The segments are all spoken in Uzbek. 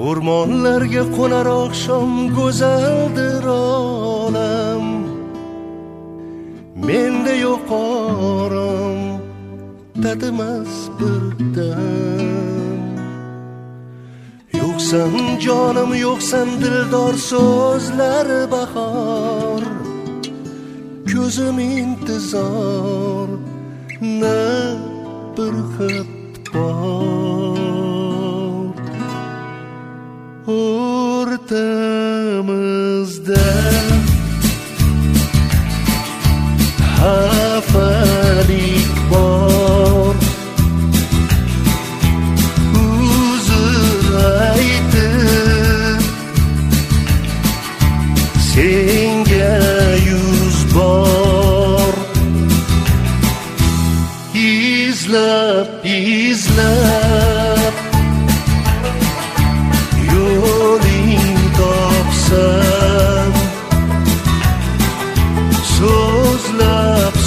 O'rmonlarga qo'nar oqshom go'zaldir olam, menda yo'q orom, tatimas bir dam. Yo'qsan jonim, yo'qsan dildor so'zlari bahor, ko'zim intizor, na bir xat bor. O'rtamizda xafalik bor, uzr aytib senga yuz bor. Izlab yo'ling topsam, so'zlab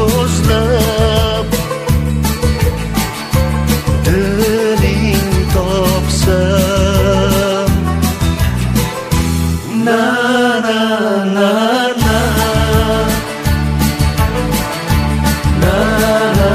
diling topsam, na na na na na na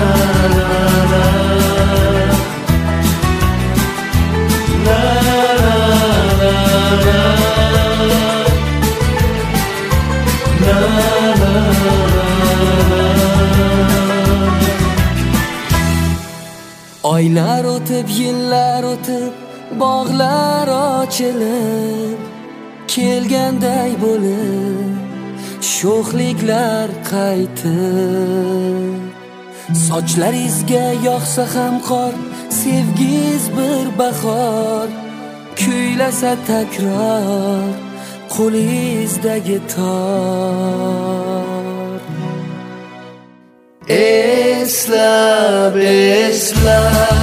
Oylar o'tib, yillar o'tib, bog'lar ochilib, kelganday bo'lib, sho'xliklar qaytib. Sochlaringizga yog'sa ham qor, sevgiz bir bahor, kuylasa takror qo'lingizdagi tor. Eslab